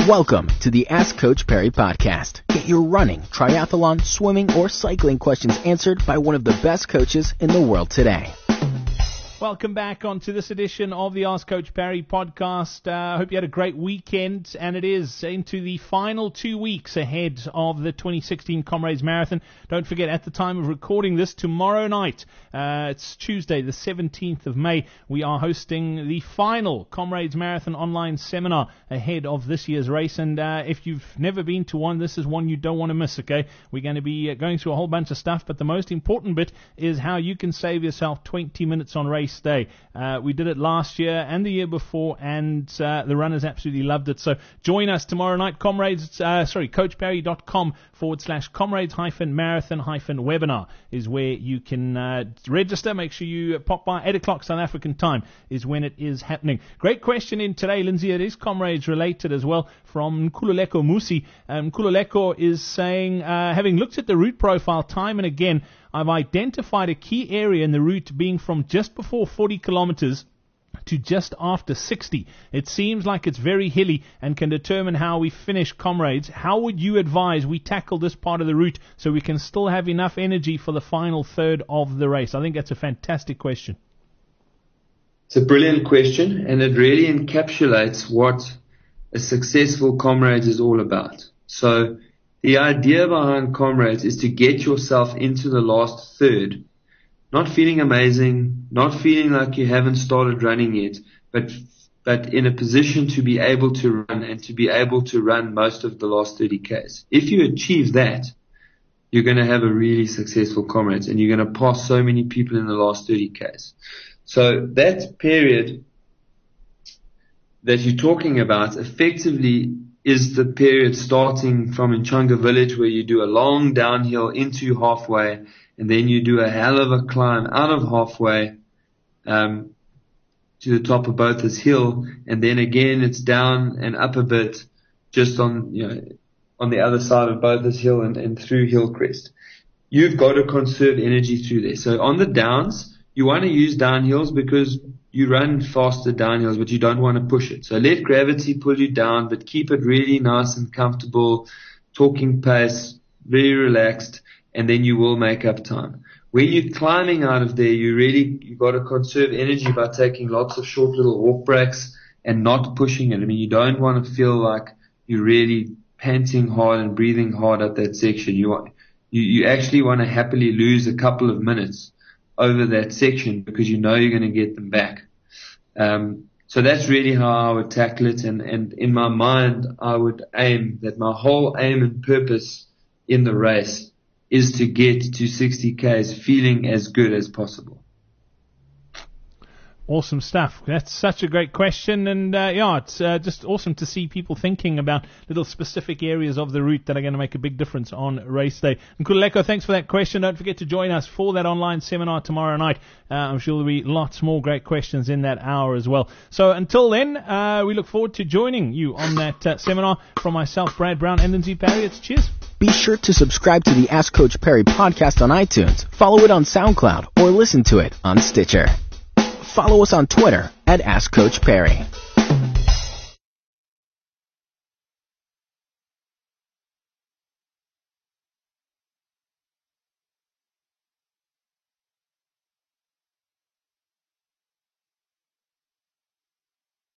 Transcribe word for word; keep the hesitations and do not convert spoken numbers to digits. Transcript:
Welcome to the Ask Coach Perry podcast. Get your running, triathlon, swimming, or cycling questions answered by one of the best coaches in the world today. Welcome back onto this edition of the Ask Coach Perry podcast. I uh, hope you had a great weekend, and it is into the final two weeks ahead of the twenty sixteen Comrades Marathon. Don't forget, at the time of recording this, tomorrow night, uh, it's Tuesday, the seventeenth of May, we are hosting the final Comrades Marathon online seminar ahead of this year's race. And uh, if you've never been to one, this is one you don't want to miss, okay? We're going to be going through a whole bunch of stuff, but the most important bit is how you can save yourself twenty minutes on race day. Uh, we did it last year and the year before, and uh, the runners absolutely loved it. So join us tomorrow night. Comrades, uh, sorry, coachperry.com forward slash comrades hyphen marathon hyphen webinar is where you can uh, register. Make sure you pop by. eight o'clock South African time is when it is happening. Great question in today, Lindsay. It is Comrades related as well, from Nkululeko Musi. Um, Nkululeko is saying, uh, having looked at the route profile time and again, I've identified a key area in the route being from just before forty kilometers to just after sixty. It seems like it's very hilly and can determine how we finish, Comrades. How would you advise we tackle this part of the route so we can still have enough energy for the final third of the race? I think that's a fantastic question. It's a brilliant question, and it really encapsulates what a successful Comrades is all about. So the idea behind Comrades is to get yourself into the last third, not feeling amazing, not feeling like you haven't started running yet, but but in a position to be able to run and to be able to run most of the last thirty kays. If you achieve that, you're going to have a really successful Comrades, and you're going to pass so many people in the last thirty kays. So that period that you're talking about effectively is the period starting from Nchanga Village, where you do a long downhill into halfway, and then you do a hell of a climb out of halfway um, to the top of Bothas Hill, and then again it's down and up a bit just on, you know, on the other side of Bothas Hill and, and through Hillcrest. You've got to conserve energy through there. So on the downs, you want to use downhills because you run faster downhills, but you don't want to push it. So let gravity pull you down, but keep it really nice and comfortable, talking pace, very relaxed, and then you will make up time. When you're climbing out of there, you really, you've got to conserve energy by taking lots of short little walk breaks and not pushing it. I mean, you don't want to feel like you're really panting hard and breathing hard at that section. You want, you, you actually want to happily lose a couple of minutes over that section because you know you're going to get them back. Um, so that's really how I would tackle it. And, and in my mind, I would aim that my whole aim and purpose in the race is to get to sixty kays feeling as good as possible. Awesome stuff. That's such a great question, and uh, yeah, it's uh, just awesome to see people thinking about little specific areas of the route that are going to make a big difference on race day. Nkululeko, thanks for that question. Don't forget to join us for that online seminar tomorrow night. Uh, I'm sure there'll be lots more great questions in that hour as well. So until then, uh, we look forward to joining you on that uh, seminar. From myself, Brad Brown, and Lindsay Perry, it's cheers. Be sure to subscribe to the Ask Coach Perry podcast on iTunes, follow it on SoundCloud, or listen to it on Stitcher. Follow us on Twitter at Ask Coach Perry.